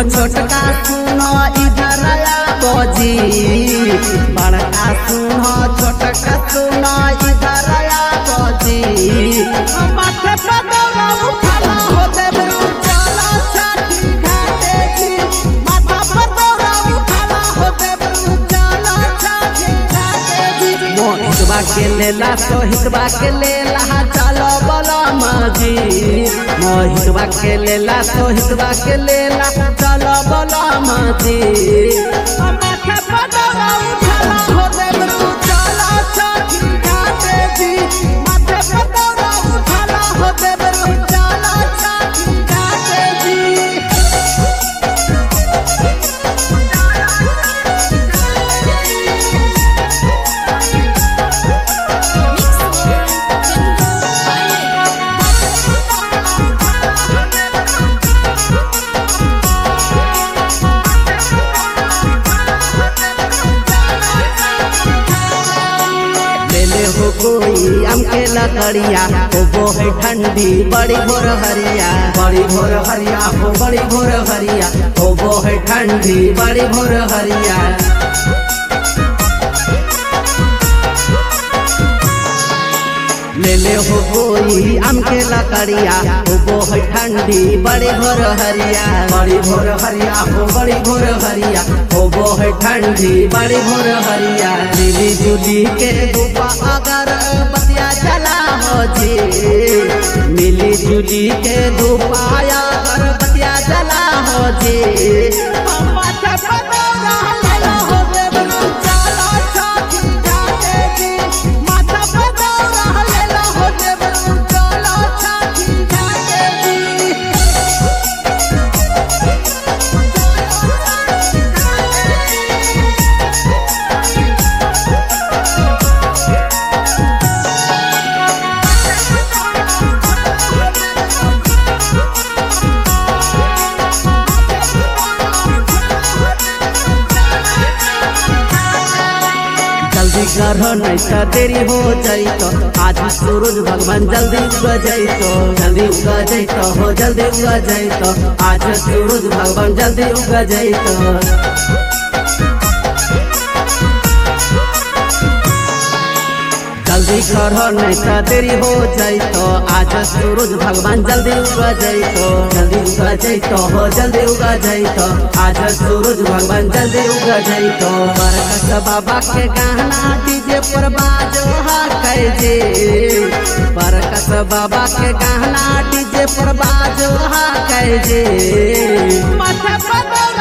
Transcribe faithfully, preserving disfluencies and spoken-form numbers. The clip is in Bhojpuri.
छोटका सुनो इधर बजी बड़का सुनो छोटका सुनो इधर बजी माथे पर दौड़ा उठाला हो देबे चला छठी घाटे जी माथा पर दौड़ा उठाला हो देबे चला छठी घाटे जी मोहितबा के लेला सोहितबा के लेला चलो बोला माजी मोहितबा के लेला सोहितबा के लेला चलो बोला माजी माथे पर दौड़ा उठाला हो देबे चला छठी घाटे जी माथे पर दौड़ा उठाला हो देबे चला छठी घाटे जी। हो कोई आम के लकड़िया हो है ठंडी बड़ी भोर हरिया बड़ी भोर हरिया हो बड़ी भोर हरिया हो है ठंडी बड़ी भोर हरिया ले ले हो कोई आम के लकड़िया हो है ठंडी बड़ी भोर हरिया बड़ी भोर हरिया हो बड़ी भोर हरिया हो है ठंडी बड़ी भोर हरिया मिली जुली के गुफा अगर बतिया जला हो जी मिली जुली के गुफा अगर बतिया जला हो जी माथा पर दौड़ा लेला हो देबे चला छठी घाटे जी माथा पर दौड़ा लेला हो देबे चला छठी घाटे जी। जल्दी करो नहीं तो देरी हो जाई तो आज सूरज भगवान जल्दी उग जाई तो जल्दी उग जाई तो हो जल्दी उग जाई तो आज सूरज भगवान जल्दी उग जाई तो जल्दी करो नहीं तो देरी हो जाई तो आज सूरज भगवान जल्दी उग जाई तो जल्दी उग जाई तो हो जल्दी उग जाई तो आज सूरज भगवान जल्दी उग जाई तो बरकत बाबा के गाना डीजे पर बाजो हा कैजे बरकत बाबा के गाना डीजे पर बाजो हा कैजे माथा पर